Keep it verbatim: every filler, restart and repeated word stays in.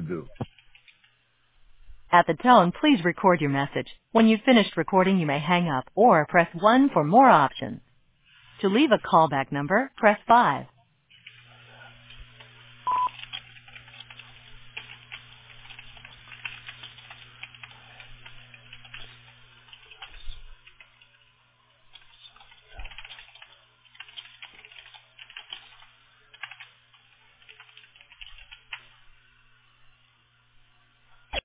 do. At the tone, please record your message. When you've finished recording, you may hang up or press one for more options. To leave a callback number, press five.